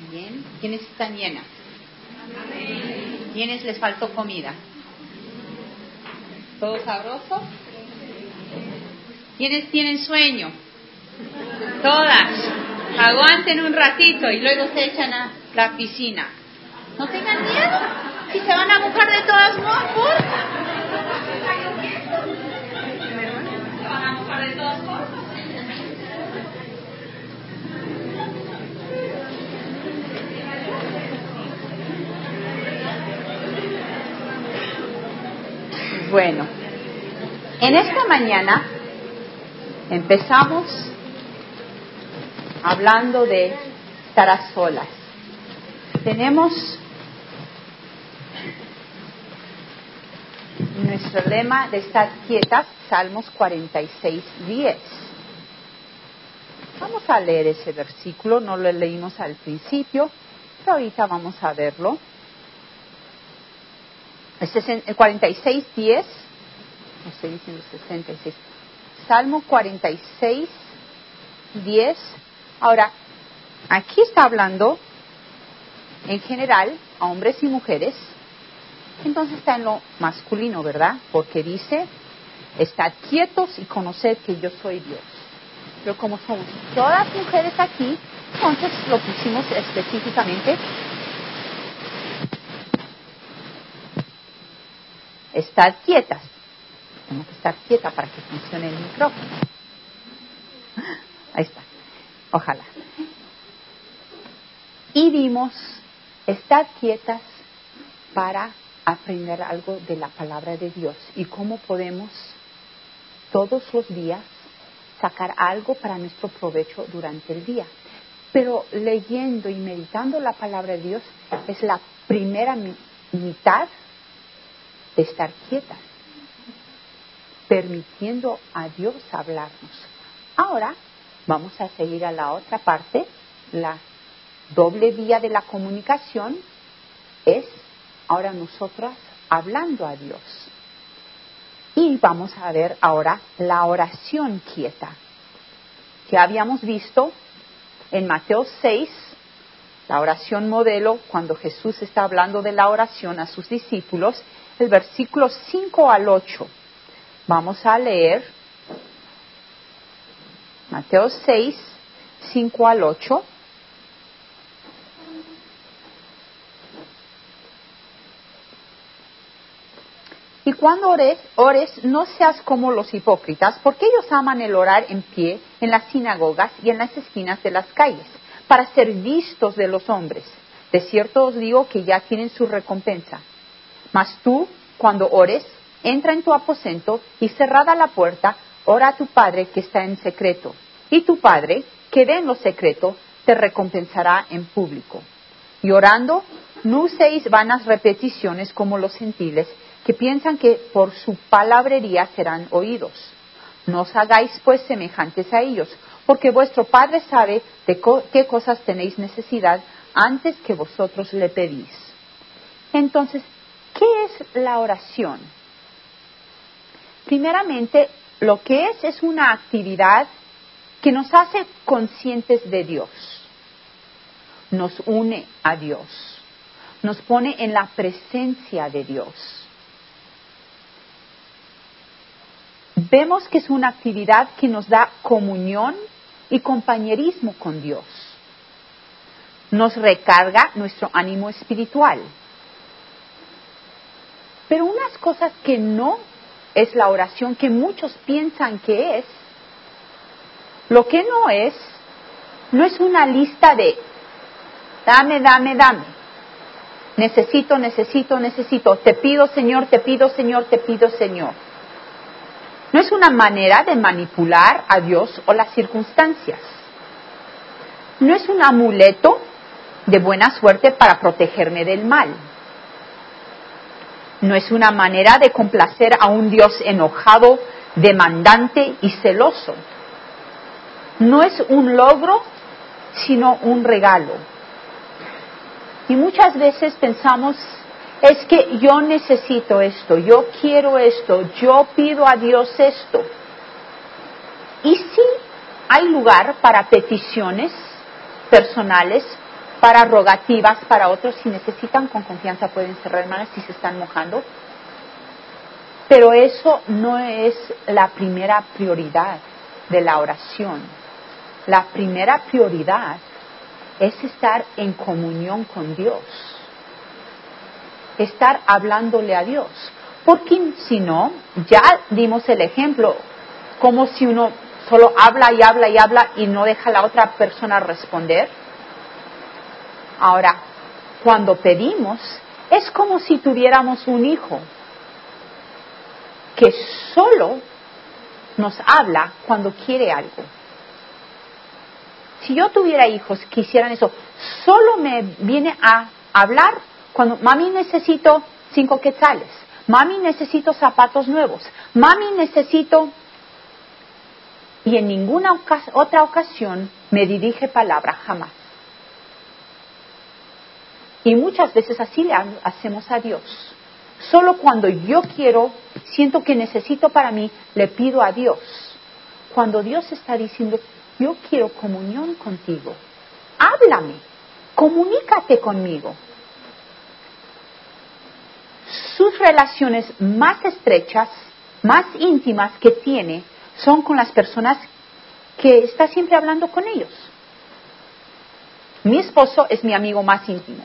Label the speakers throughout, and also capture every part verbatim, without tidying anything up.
Speaker 1: Bien. ¿Quiénes están llenas? ¿Quiénes les faltó comida? ¿Todo sabroso? ¿Quiénes tienen sueño? Todas. Aguanten un ratito y luego se echan a la piscina. No tengan miedo. Si se van a mojar de todas formas. Se van a mojar de todas formas. Bueno, en esta mañana empezamos hablando de estar a solas. Tenemos nuestro lema de estar quietas, Salmos cuarenta y seis, diez. Vamos a leer ese versículo, no lo leímos al principio, pero ahorita vamos a verlo. El cuarenta y seis, diez, estoy diciendo sesenta y seis, Salmo cuarenta y seis, diez. Ahora, aquí está hablando en general a hombres y mujeres, entonces está en lo masculino, ¿verdad? Porque dice, estad quietos y conoced que yo soy Dios. Pero como somos todas mujeres aquí, entonces lo pusimos específicamente. Estar quietas. Tengo que estar quieta para que funcione el micrófono. Ahí está. Ojalá. Y vimos estar quietas para aprender algo de la palabra de Dios y cómo podemos todos los días sacar algo para nuestro provecho durante el día. Pero leyendo y meditando la palabra de Dios es la primera mi- mitad de estar quietas, permitiendo a Dios hablarnos. Ahora vamos a seguir a la otra parte. La doble vía de la comunicación es ahora nosotras hablando a Dios. Y vamos a ver ahora la oración quieta, que habíamos visto en Mateo seis, la oración modelo, cuando Jesús está hablando de la oración a sus discípulos, el versículo cinco al ocho. Vamos a leer Mateo seis, cinco al ocho. Y cuando ores, ores, no seas como los hipócritas, porque ellos aman el orar en pie en las sinagogas y en las esquinas de las calles, para ser vistos de los hombres. De cierto os digo que ya tienen su recompensa. Mas tú, cuando ores, entra en tu aposento y cerrada la puerta, ora a tu Padre que está en secreto. Y tu Padre, que ve en lo secreto, te recompensará en público. Y orando, no uséis vanas repeticiones como los gentiles, que piensan que por su palabrería serán oídos. No os hagáis pues semejantes a ellos, porque vuestro Padre sabe de co- qué cosas tenéis necesidad antes que vosotros le pedís. Entonces, ¿qué es la oración? Primeramente, lo que es es una actividad que nos hace conscientes de Dios, nos une a Dios, nos pone en la presencia de Dios. Vemos que es una actividad que nos da comunión y compañerismo con Dios. Nos recarga nuestro ánimo espiritual. Pero unas cosas que no es la oración, que muchos piensan que es, lo que no es, no es una lista de dame, dame, dame. Necesito, necesito, necesito. Te pido, Señor, te pido, Señor, te pido, Señor. No es una manera de manipular a Dios o las circunstancias. No es un amuleto de buena suerte para protegerme del mal. No es una manera de complacer a un Dios enojado, demandante y celoso. No es un logro, sino un regalo. Y muchas veces pensamos, es que yo necesito esto, yo quiero esto, yo pido a Dios esto. Y sí hay lugar para peticiones personales, para rogativas, para otros, si necesitan, con confianza pueden cerrar, hermanas, si se están mojando. Pero eso no es la primera prioridad de la oración. La primera prioridad es estar en comunión con Dios. Estar hablándole a Dios. Porque si no, ya dimos el ejemplo, como si uno solo habla y habla y habla y no deja a la otra persona responder. Ahora, cuando pedimos, es como si tuviéramos un hijo que solo nos habla cuando quiere algo. Si yo tuviera hijos que hicieran eso, solo me viene a hablar cuando, mami, necesito cinco quetzales, mami, necesito zapatos nuevos, mami, necesito... Y en ninguna ocas- otra ocasión me dirige palabra, jamás. Y muchas veces así le ha- hacemos a Dios. Solo cuando yo quiero, siento que necesito para mí, le pido a Dios. Cuando Dios está diciendo, yo quiero comunión contigo, háblame, comunícate conmigo. Sus relaciones más estrechas, más íntimas que tiene, son con las personas que está siempre hablando con ellos. Mi esposo es mi amigo más íntimo.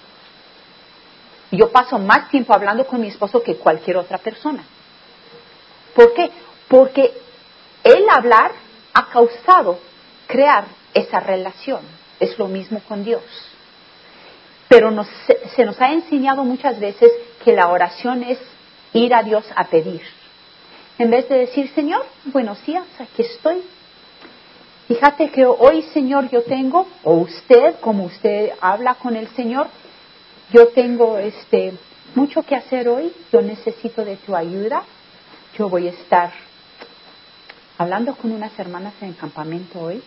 Speaker 1: Yo paso más tiempo hablando con mi esposo que cualquier otra persona. ¿Por qué? Porque el hablar ha causado crear esa relación. Es lo mismo con Dios. Pero nos, se nos ha enseñado muchas veces que la oración es ir a Dios a pedir. En vez de decir, Señor, buenos días, aquí estoy. Fíjate que hoy, Señor, yo tengo, o usted, como usted habla con el Señor, yo tengo este mucho que hacer hoy, yo necesito de tu ayuda. Yo voy a estar hablando con unas hermanas en el campamento hoy.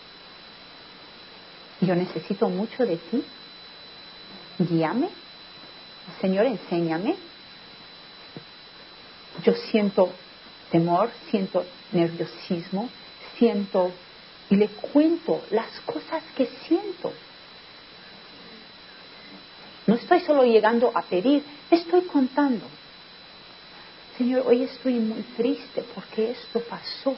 Speaker 1: Yo necesito mucho de ti. Guíame. Señor, enséñame. Yo siento temor, siento nerviosismo, siento y le cuento las cosas que siento. No estoy solo llegando a pedir, estoy contando. Señor, hoy estoy muy triste porque esto pasó.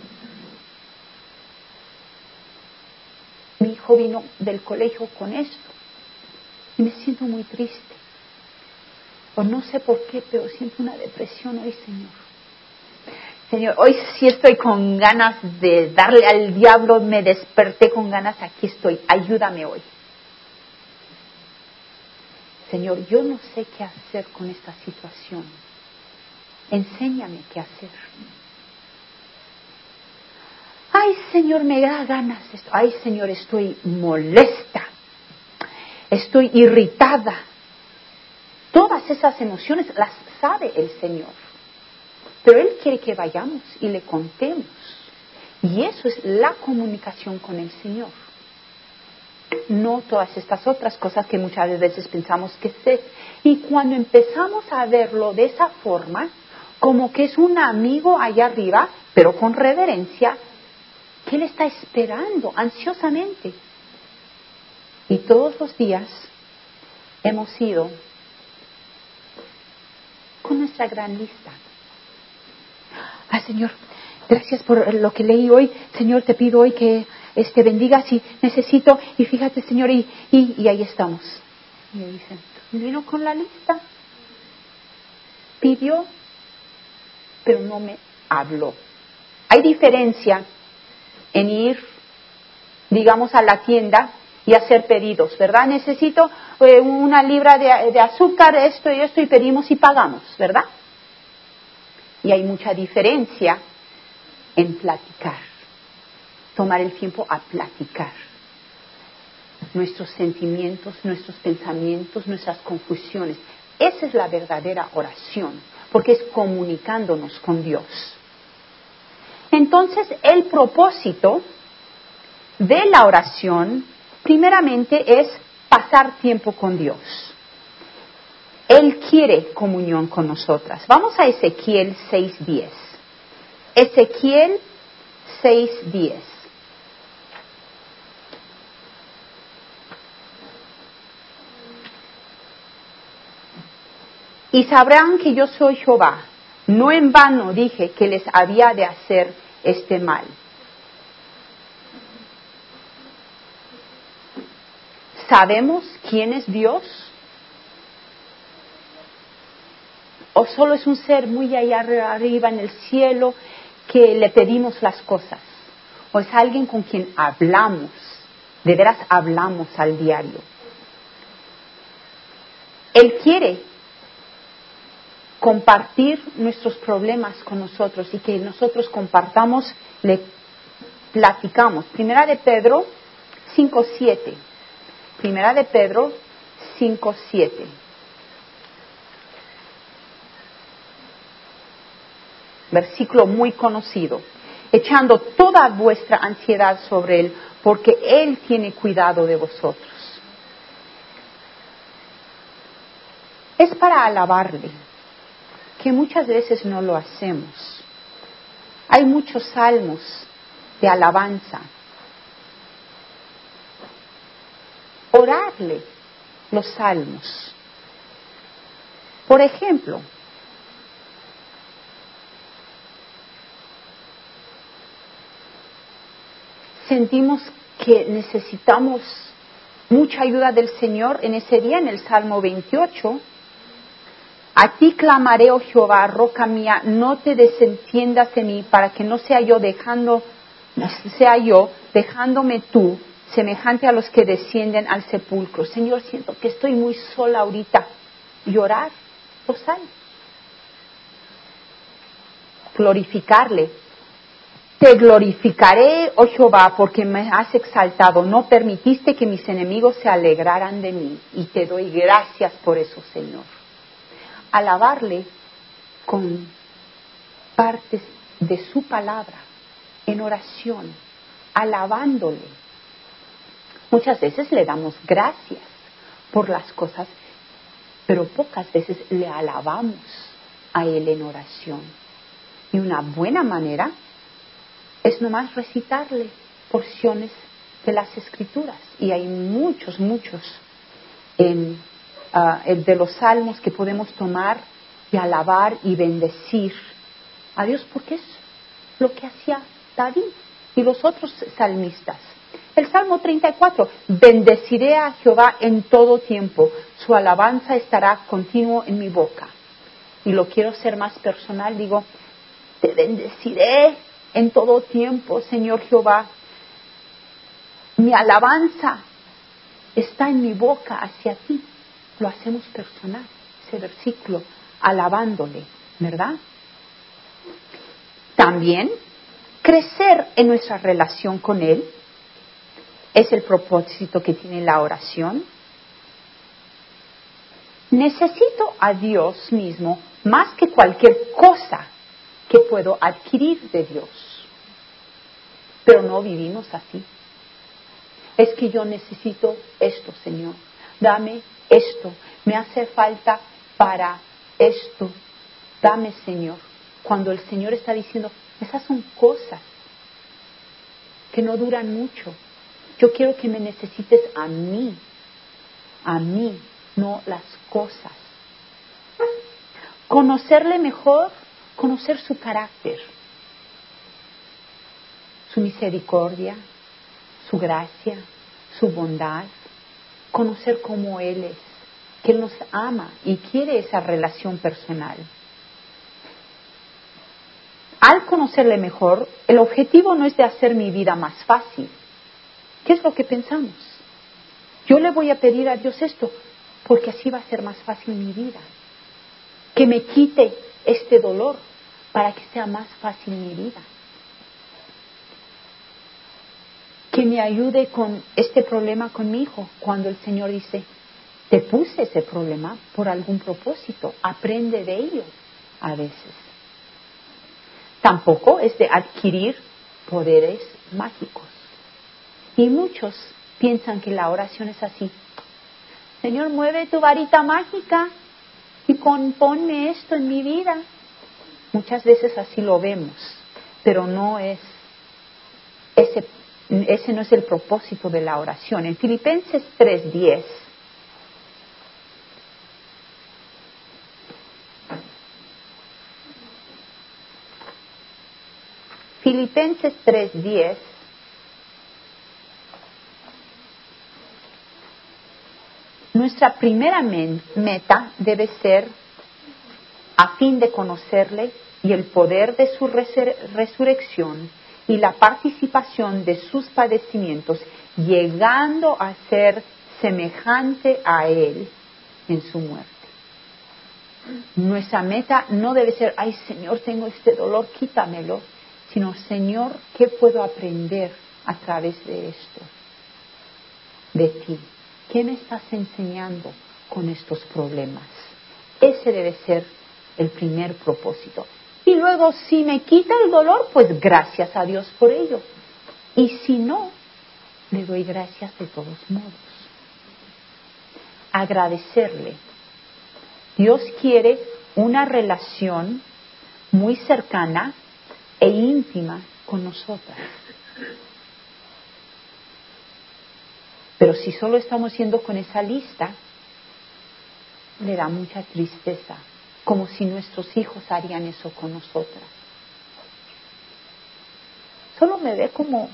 Speaker 1: Mi hijo vino del colegio con esto y me siento muy triste. O no sé por qué, pero siento una depresión hoy, Señor. Señor, hoy sí estoy con ganas de darle al diablo, me desperté con ganas, aquí estoy, ayúdame hoy. Señor, yo no sé qué hacer con esta situación. Enséñame qué hacer. Ay, Señor, me da ganas esto. Ay, Señor, estoy molesta. Estoy irritada. Todas esas emociones las sabe el Señor. Pero Él quiere que vayamos y le contemos. Y eso es la comunicación con el Señor. No todas estas otras cosas que muchas veces pensamos que es. Y cuando empezamos a verlo de esa forma, como que es un amigo allá arriba, pero con reverencia, que Él está esperando ansiosamente. Y todos los días hemos ido con nuestra gran lista. Ah, Señor, gracias por lo que leí hoy. Señor, te pido hoy que este bendiga si necesito. Y fíjate, Señor, y, y, y ahí estamos. Y me dicen, vino con la lista. Pidió, pero no me habló. Hay diferencia en ir, digamos, a la tienda y hacer pedidos, ¿verdad? Necesito eh, una libra de, de azúcar, esto y esto, y pedimos y pagamos, ¿verdad? Y hay mucha diferencia en platicar, tomar el tiempo a platicar nuestros sentimientos, nuestros pensamientos, nuestras confusiones. Esa es la verdadera oración, porque es comunicándonos con Dios. Entonces, el propósito de la oración, primeramente, es pasar tiempo con Dios. Él quiere comunión con nosotras. Vamos a Ezequiel seis diez. Ezequiel seis diez. Y sabrán que yo soy Jehová. No en vano dije que les había de hacer este mal. ¿Sabemos quién es Dios? ¿O solo es un ser muy allá arriba en el cielo que le pedimos las cosas? ¿O es alguien con quien hablamos? De veras hablamos al diario. Él quiere compartir nuestros problemas con nosotros y que nosotros compartamos, le platicamos. Primera de Pedro cinco siete. Primera de Pedro cinco siete. Versículo muy conocido. Echando toda vuestra ansiedad sobre Él, porque Él tiene cuidado de vosotros. Es para alabarle, que muchas veces no lo hacemos. Hay muchos salmos de alabanza. Orarle los salmos. Por ejemplo, sentimos que necesitamos mucha ayuda del Señor en ese día, en el Salmo veintiocho. A ti clamaré, oh Jehová, roca mía, no te desentiendas de mí, para que no sea yo dejando, sea yo dejándome tú, semejante a los que descienden al sepulcro. Señor, siento que estoy muy sola ahorita. Llorar, los salmos. Glorificarle. Te glorificaré, oh Jehová, porque me has exaltado. No permitiste que mis enemigos se alegraran de mí. Y te doy gracias por eso, Señor. Alabarle con partes de su palabra, en oración, alabándole. Muchas veces le damos gracias por las cosas, pero pocas veces le alabamos a Él en oración. Y una buena manera es nomás recitarle porciones de las Escrituras. Y hay muchos, muchos en, uh, de los salmos que podemos tomar y alabar y bendecir a Dios, porque es lo que hacía David y los otros salmistas. El Salmo treinta y cuatro, bendeciré a Jehová en todo tiempo, su alabanza estará continuo en mi boca. Y lo quiero ser más personal, digo, te bendeciré en todo tiempo, Señor Jehová. Mi alabanza está en mi boca hacia ti. Lo hacemos personal, ese versículo, alabándole, ¿verdad? También, crecer en nuestra relación con Él es el propósito que tiene la oración. Necesito a Dios mismo más que cualquier cosa que puedo adquirir de Dios. Pero no vivimos así. Es que yo necesito esto, Señor. Dame esto. Me hace falta para esto. Dame, Señor. Cuando el Señor está diciendo, esas son cosas que no duran mucho. Yo quiero que me necesites a mí. A mí, no las cosas. Conocerle mejor, conocer su carácter, su misericordia, su gracia, su bondad, conocer cómo Él es, que Él nos ama y quiere esa relación personal. Al conocerle mejor, el objetivo no es de hacer mi vida más fácil. ¿Qué es lo que pensamos? Yo le voy a pedir a Dios esto, porque así va a ser más fácil mi vida. Que me quite este dolor, para que sea más fácil mi vida. Que me ayude con este problema con mi hijo, cuando el Señor dice, te puse ese problema por algún propósito, aprende de ello a veces. Tampoco es de adquirir poderes mágicos. Y muchos piensan que la oración es así. Señor, mueve tu varita mágica y ponme esto en mi vida. Muchas veces así lo vemos, pero no es ese, ese no es el propósito de la oración. En Filipenses tres diez Filipenses tres diez. Nuestra primera meta debe ser a fin de conocerle y el poder de su resurrección y la participación de sus padecimientos, llegando a ser semejante a Él en su muerte. Nuestra meta no debe ser, ay Señor, tengo este dolor, quítamelo, sino, Señor, ¿qué puedo aprender a través de esto? De ti. ¿Qué me estás enseñando con estos problemas? Ese debe ser el primer propósito. Y luego, si me quita el dolor, pues gracias a Dios por ello. Y si no, le doy gracias de todos modos. Agradecerle. Dios quiere una relación muy cercana e íntima con nosotras. Pero si solo estamos yendo con esa lista, le da mucha tristeza, como si nuestros hijos harían eso con nosotras. Solo me ve como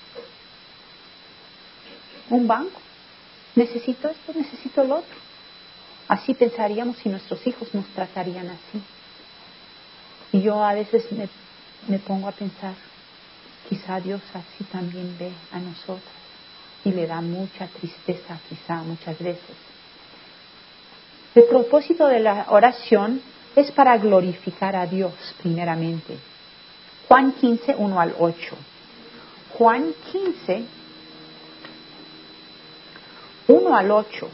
Speaker 1: un banco. Necesito esto, necesito lo otro. Así pensaríamos si nuestros hijos nos tratarían así. Y yo a veces me, me pongo a pensar, quizá Dios así también ve a nosotras. Y le da mucha tristeza, quizá, muchas veces. El propósito de la oración es para glorificar a Dios, primeramente. Juan quince, uno al ocho. Juan quince, uno al ocho.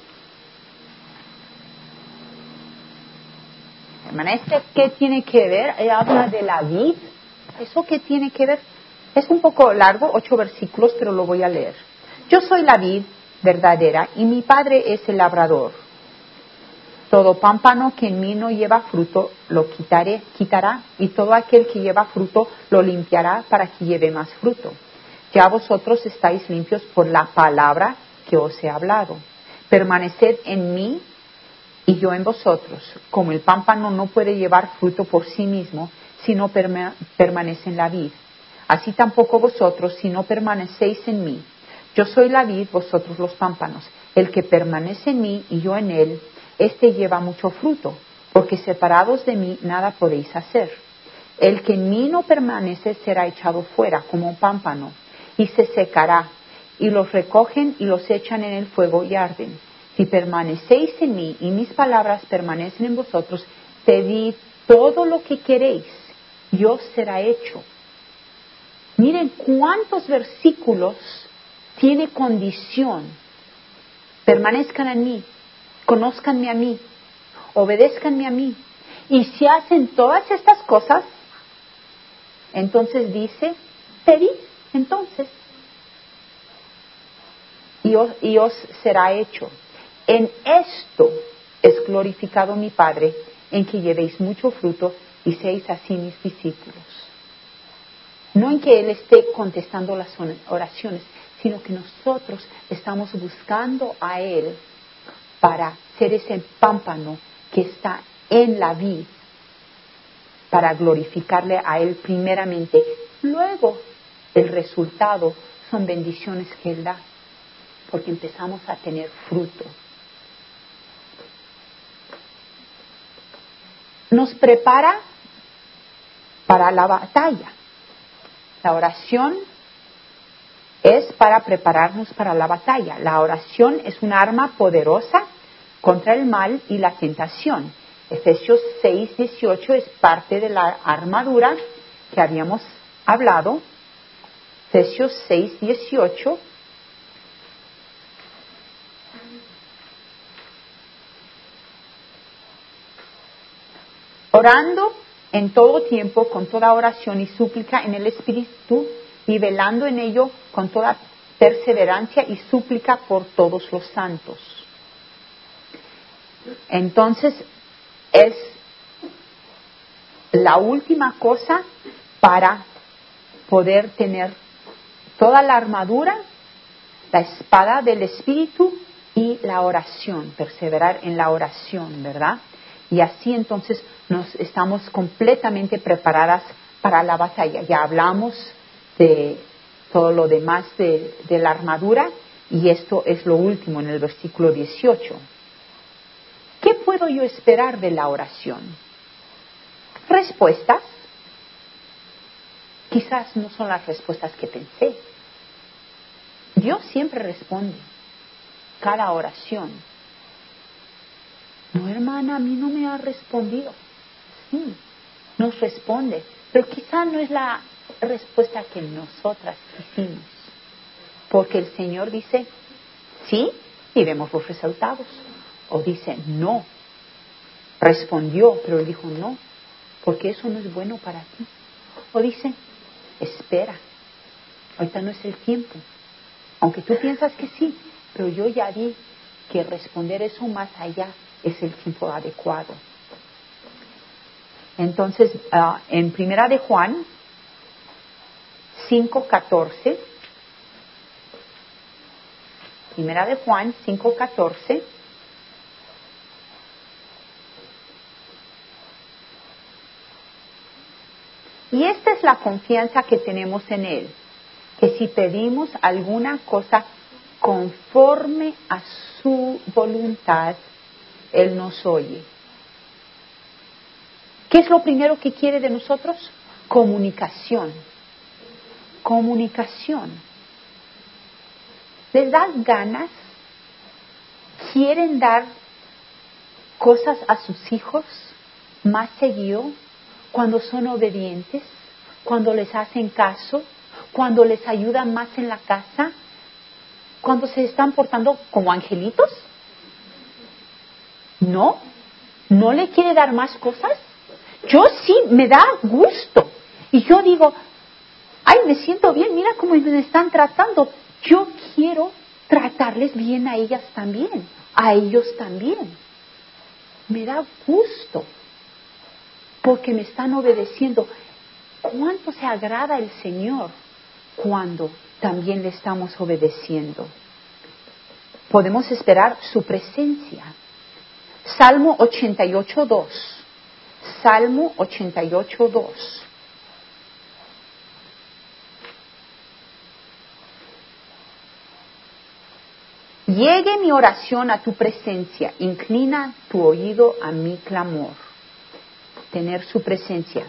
Speaker 1: Hermana, ¿este qué tiene que ver? Ella habla de la vid. ¿Eso qué tiene que ver? Es un poco largo, ocho versículos, pero lo voy a leer. Yo soy la vid verdadera y mi Padre es el labrador. Todo pámpano que en mí no lleva fruto lo quitaré, quitará, y todo aquel que lleva fruto lo limpiará para que lleve más fruto. Ya vosotros estáis limpios por la palabra que os he hablado. Permaneced en mí y yo en vosotros. Como el pámpano no puede llevar fruto por sí mismo si no perma- permanece en la vid, así tampoco vosotros si no permanecéis en mí. Yo soy la vid, vosotros los pámpanos. El que permanece en mí y yo en él, éste lleva mucho fruto, porque separados de mí nada podéis hacer. El que en mí no permanece será echado fuera como un pámpano, y se secará, y los recogen y los echan en el fuego y arden. Si permanecéis en mí y mis palabras permanecen en vosotros, pedid todo lo que queréis, y os será hecho. Miren cuántos versículos tiene condición. Permanezcan en mí, conózcanme a mí, obedézcanme a mí. Y si hacen todas estas cosas, entonces dice, pedid, entonces, y os, y os será hecho. En esto es glorificado mi Padre, en que llevéis mucho fruto y seáis así mis discípulos. No en que Él esté contestando las oraciones, sino que nosotros estamos buscando a Él para ser ese pámpano que está en la vid, para glorificarle a Él primeramente. Luego, el resultado son bendiciones que Él da, porque empezamos a tener fruto. Nos prepara para la batalla. La oración es para prepararnos para la batalla. La oración es un arma poderosa contra el mal y la tentación. Efesios seis dieciocho es parte de la armadura que habíamos hablado. Efesios seis dieciocho. Orando en todo tiempo, con toda oración y súplica en el Espíritu, y velando en ello con toda perseverancia y súplica por todos los santos. Entonces, es la última cosa para poder tener toda la armadura, la espada del Espíritu y la oración, perseverar en la oración, ¿verdad? Y así entonces nos estamos completamente preparadas para la batalla. Ya hablamos de todo lo demás de, de la armadura, y esto es lo último en el versículo dieciocho. ¿Qué puedo yo esperar de la oración? Respuestas. Quizás no son las respuestas que pensé. Dios siempre responde cada oración. No, hermana, a mí no me ha respondido. Sí, nos responde, pero quizá no es la respuesta que nosotras quisimos. Porque el Señor dice sí y vemos los resultados. O dice no. Respondió, pero él dijo no, porque eso no es bueno para ti. O dice, espera, ahorita no es el tiempo. Aunque tú piensas que sí, pero yo ya vi que responder eso más allá es el tiempo adecuado. Entonces, uh, en Primera de Juan cinco catorce, Primera de Juan cinco catorce, y esta es la confianza que tenemos en Él, que si pedimos alguna cosa conforme a su voluntad, Él nos oye. ¿Qué es lo primero que quiere de nosotros? Comunicación. Comunicación. ¿Les da ganas? ¿Quieren dar cosas a sus hijos más seguido? Cuando son obedientes, cuando les hacen caso, cuando les ayudan más en la casa, cuando se están portando como angelitos. ¿No? ¿No le quiere dar más cosas? Yo sí, me da gusto. Y yo digo, ay, me siento bien, mira cómo me están tratando. Yo quiero tratarles bien a ellas también, a ellos también. Me da gusto. Porque me están obedeciendo. ¿Cuánto se agrada el Señor cuando también le estamos obedeciendo? Podemos esperar su presencia. Salmo ochenta y ocho dos. Salmo ochenta y ocho dos. Llegue mi oración a tu presencia, inclina tu oído a mi clamor. Tener su presencia.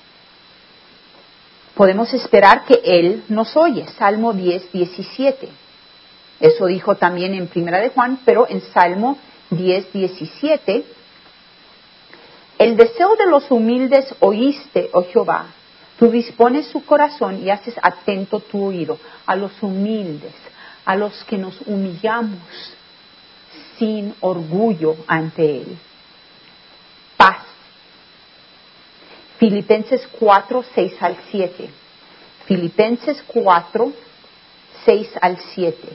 Speaker 1: Podemos esperar que Él nos oye. Salmo diez diecisiete. Eso dijo también en Primera de Juan, pero en Salmo diez diecisiete. El deseo de los humildes oíste, oh Jehová. Tú dispones su corazón y haces atento tu oído a los humildes, a los que nos humillamos sin orgullo ante Él. Paz. Filipenses cuatro, seis al siete. Filipenses cuatro, seis al siete.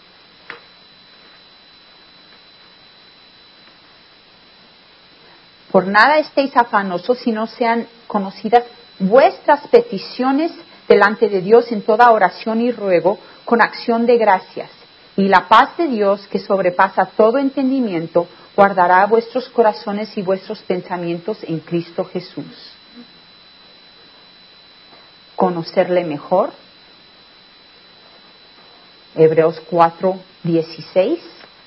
Speaker 1: Por nada estéis afanosos, si no sean conocidas vuestras peticiones delante de Dios en toda oración y ruego, con acción de gracias. Y la paz de Dios, que sobrepasa todo entendimiento, guardará vuestros corazones y vuestros pensamientos en Cristo Jesús. Conocerle mejor. Hebreos cuatro, dieciséis.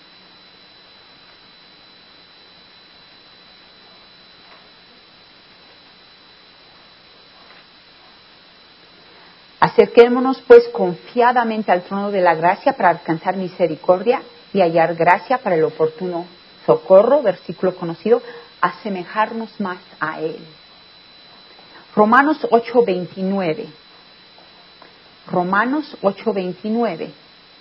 Speaker 1: Acerquémonos pues confiadamente al trono de la gracia para alcanzar misericordia y hallar gracia para el oportuno socorro, versículo conocido, asemejarnos más a Él. Romanos ocho veintinueve. Romanos ocho veintinueve.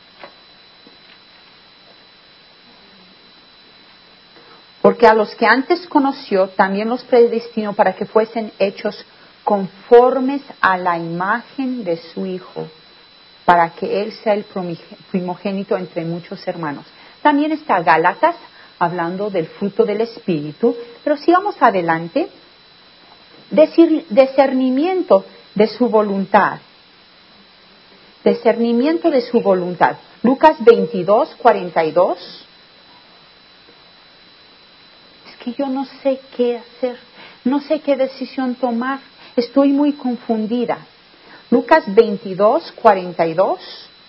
Speaker 1: Porque a los que antes conoció, también los predestinó para que fuesen hechos conformes a la imagen de su Hijo, para que Él sea el primogénito entre muchos hermanos. También está Gálatas, hablando del fruto del Espíritu, pero sigamos adelante. Discernimiento de su voluntad. Discernimiento de su voluntad. Lucas veintidós, cuarenta y dos. Es que yo no sé qué hacer, no sé qué decisión tomar. Estoy muy confundida. Lucas veintidós, cuarenta y dos.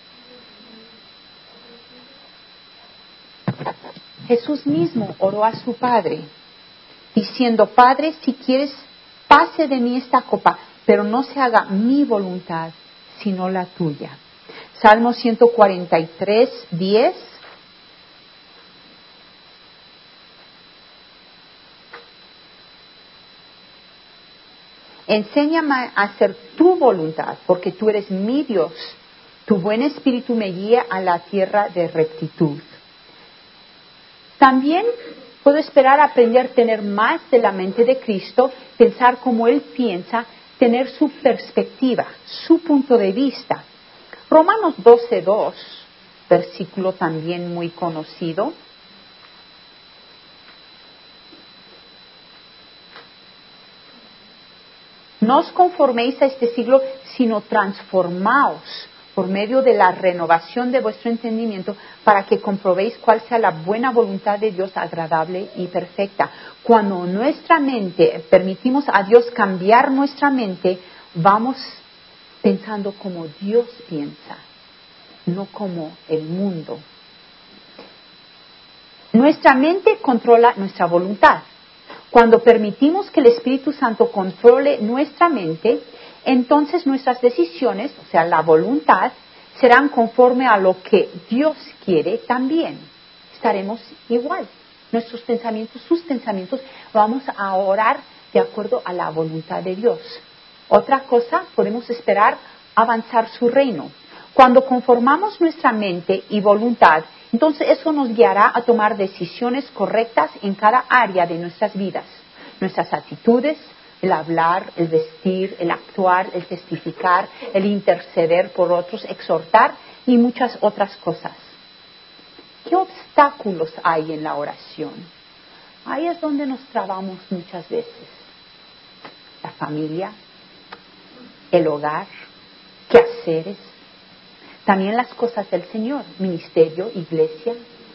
Speaker 1: Jesús mismo oró a su Padre, diciendo, Padre, si quieres, pase de mí esta copa, pero no se haga mi voluntad, sino la tuya. Salmo ciento cuarenta y tres, diez. Enséñame a hacer tu voluntad, porque tú eres mi Dios. Tu buen espíritu me guía a la tierra de rectitud. También puedo esperar aprender a tener más de la mente de Cristo, pensar como Él piensa, tener su perspectiva, su punto de vista. Romanos doce, dos, versículo también muy conocido. No os conforméis a este siglo, sino transformaos por medio de la renovación de vuestro entendimiento, para que comprobéis cuál sea la buena voluntad de Dios, agradable y perfecta. Cuando nuestra mente, permitimos a Dios cambiar nuestra mente, vamos pensando como Dios piensa, no como el mundo. Nuestra mente controla nuestra voluntad. Cuando permitimos que el Espíritu Santo controle nuestra mente, entonces nuestras decisiones, o sea, la voluntad, serán conforme a lo que Dios quiere también. Estaremos igual. Nuestros pensamientos, sus pensamientos, vamos a orar de acuerdo a la voluntad de Dios. Otra cosa, podemos esperar avanzar su reino. Cuando conformamos nuestra mente y voluntad, entonces eso nos guiará a tomar decisiones correctas en cada área de nuestras vidas. Nuestras actitudes, el hablar, el vestir, el actuar, el testificar, el interceder por otros, exhortar y muchas otras cosas. ¿Qué obstáculos hay en la oración? Ahí es donde nos trabamos muchas veces. La familia, el hogar, quehaceres, también las cosas del Señor, ministerio, iglesia.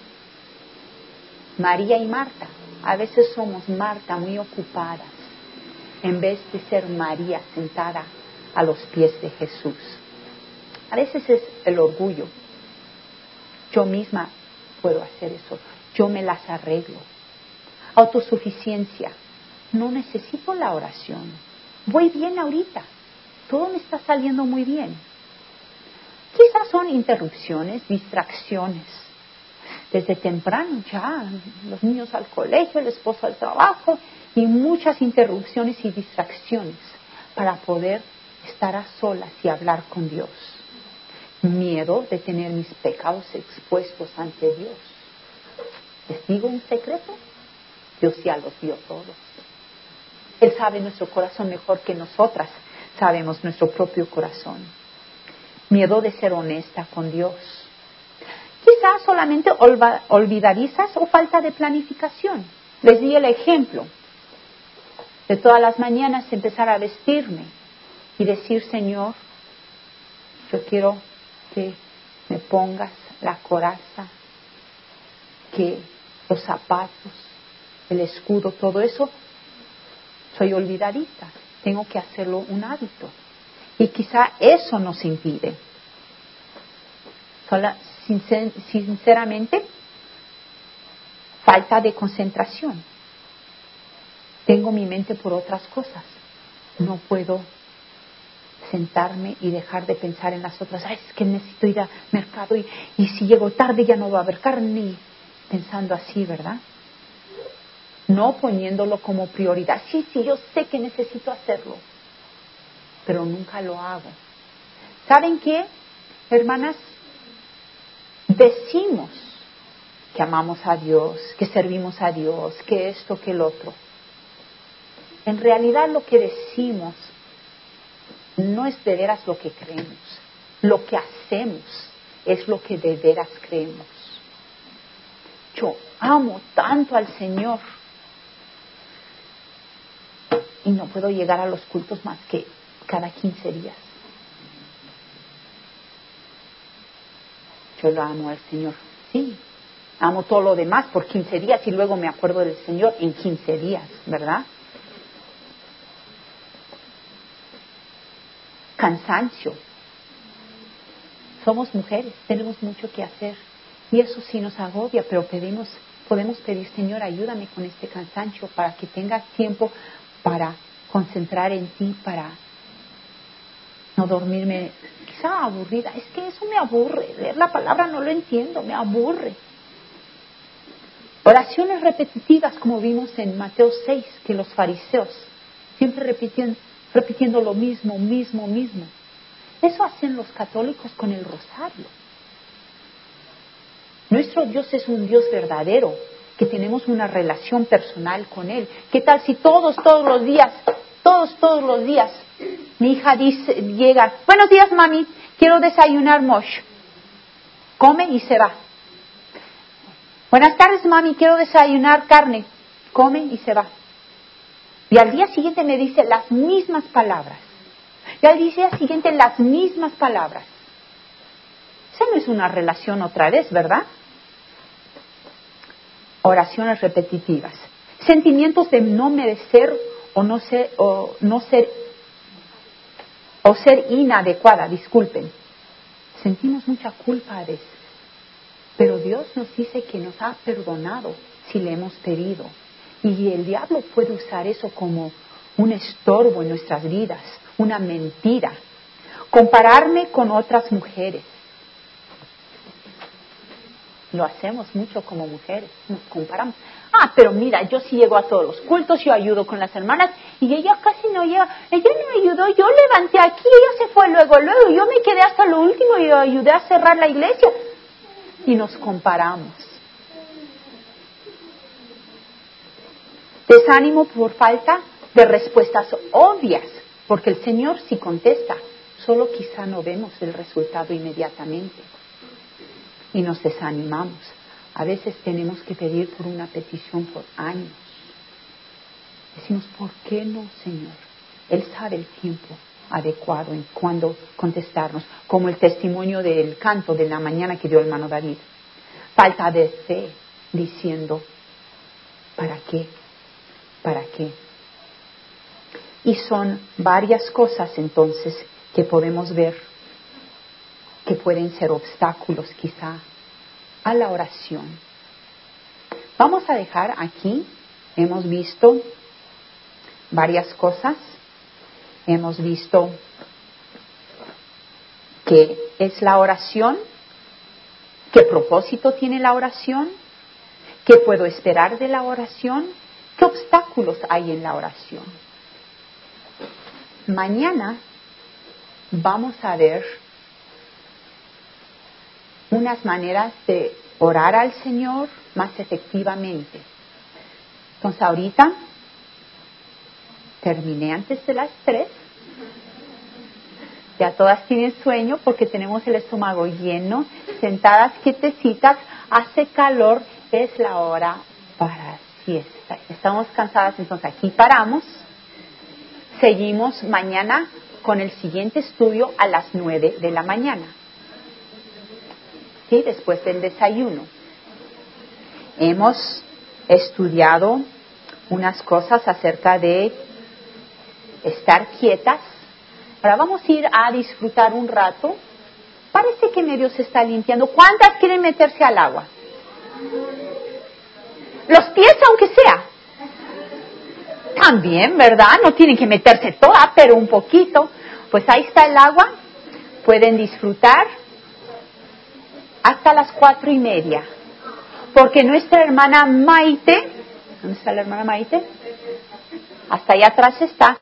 Speaker 1: María y Marta, a veces somos Marta muy ocupadas, en vez de ser María sentada a los pies de Jesús. A veces es el orgullo. Yo misma puedo hacer eso, yo me las arreglo. Autosuficiencia, no necesito la oración, voy bien ahorita, todo me está saliendo muy bien. Quizás son interrupciones, distracciones. Desde temprano ya, los niños al colegio, el esposo al trabajo y muchas interrupciones y distracciones para poder estar a solas y hablar con Dios. Miedo de tener mis pecados expuestos ante Dios. ¿Les digo un secreto? Dios ya los vio todos. Él sabe nuestro corazón mejor que nosotras sabemos nuestro propio corazón. Miedo de ser honesta con Dios. Quizás solamente olva, olvidadizas o falta de planificación. Les di el ejemplo de todas las mañanas empezar a vestirme y decir, Señor, yo quiero que me pongas la coraza, que los zapatos, el escudo, todo eso, soy olvidadiza. Tengo que hacerlo un hábito. Y quizá eso nos impide. Sola, sincer, sinceramente, falta de concentración. Tengo mi mente por otras cosas. No puedo sentarme y dejar de pensar en las otras. Ay, es que necesito ir al mercado y, y si llego tarde ya no va a haber carne. Pensando así, ¿verdad? No poniéndolo como prioridad. Sí, sí, yo sé que necesito hacerlo, pero nunca lo hago. ¿Saben qué, hermanas? Decimos que amamos a Dios, que servimos a Dios, que esto, que el otro. En realidad lo que decimos no es de veras lo que creemos. Lo que hacemos es lo que de veras creemos. Yo amo tanto al Señor y no puedo llegar a los cultos más que cada quince días. Yo lo amo al Señor, sí. Amo todo lo demás por quince días y luego me acuerdo del Señor en quince días, ¿verdad? cansancio. Somos mujeres, tenemos mucho que hacer y eso sí nos agobia, pero pedimos, podemos pedir, Señor, ayúdame con este cansancio para que tengas tiempo para concentrar en ti, para no dormirme quizá aburrida. Es que eso me aburre, leer la palabra no lo entiendo, me aburre. Oraciones repetitivas, como vimos en Mateo seis, que los fariseos siempre repitiendo, repitiendo lo mismo, mismo, mismo. Eso hacen los católicos con el rosario. Nuestro Dios es un Dios verdadero, que tenemos una relación personal con Él. ¿Qué tal si todos, todos los días, todos, todos los días, mi hija dice, llega, buenos días mami, quiero desayunar mosh. Come y se va. Buenas tardes mami, quiero desayunar carne. Come y se va. Y al día siguiente me dice las mismas palabras. Y al día siguiente las mismas palabras. Esa no es una relación otra vez, ¿verdad? Oraciones repetitivas. Sentimientos de no merecer o no ser, o no ser, o ser inadecuada, disculpen. Sentimos mucha culpa a veces. Pero Dios nos dice que nos ha perdonado si le hemos pedido. Y el diablo puede usar eso como un estorbo en nuestras vidas, una mentira. Compararme con otras mujeres. Lo hacemos mucho como mujeres, nos comparamos. Ah, pero mira, yo sí llego a todos los cultos, yo ayudo con las hermanas y ella casi no llega. Ella no ayudó, yo levanté aquí, ella se fue luego, luego, yo me quedé hasta lo último y ayudé a cerrar la iglesia. Y nos comparamos. Desánimo por falta de respuestas obvias, porque el Señor sí contesta, solo quizá no vemos el resultado inmediatamente. Y nos desanimamos. A veces tenemos que pedir por una petición por años. Decimos, ¿por qué no, Señor? Él sabe el tiempo adecuado en cuándo contestarnos, como el testimonio del canto de la mañana que dio el hermano David. Falta de fe, diciendo, ¿para qué? ¿Para qué? Y son varias cosas entonces que podemos ver que pueden ser obstáculos quizá a la oración. Vamos a dejar aquí, hemos visto varias cosas, hemos visto qué es la oración, qué propósito tiene la oración, qué puedo esperar de la oración, qué obstáculos hay en la oración. Mañana vamos a ver unas maneras de orar al Señor más efectivamente. Entonces ahorita terminé antes de las tres. Ya todas tienen sueño porque tenemos el estómago lleno, sentadas quietecitas, hace calor, es la hora para siesta. Estamos cansadas, entonces aquí paramos. Seguimos mañana con el siguiente estudio a las nueve de la mañana. ¿Sí? Después del desayuno. Hemos estudiado unas cosas acerca de estar quietas. Ahora vamos a ir a disfrutar un rato. Parece que medio se está limpiando. ¿Cuántas quieren meterse al agua? Los pies, aunque sea. También, ¿verdad? No tienen que meterse toda, pero un poquito. Pues ahí está el agua. Pueden disfrutar hasta las cuatro y media. Porque nuestra hermana Maite, ¿dónde está la hermana Maite? Hasta allá atrás está.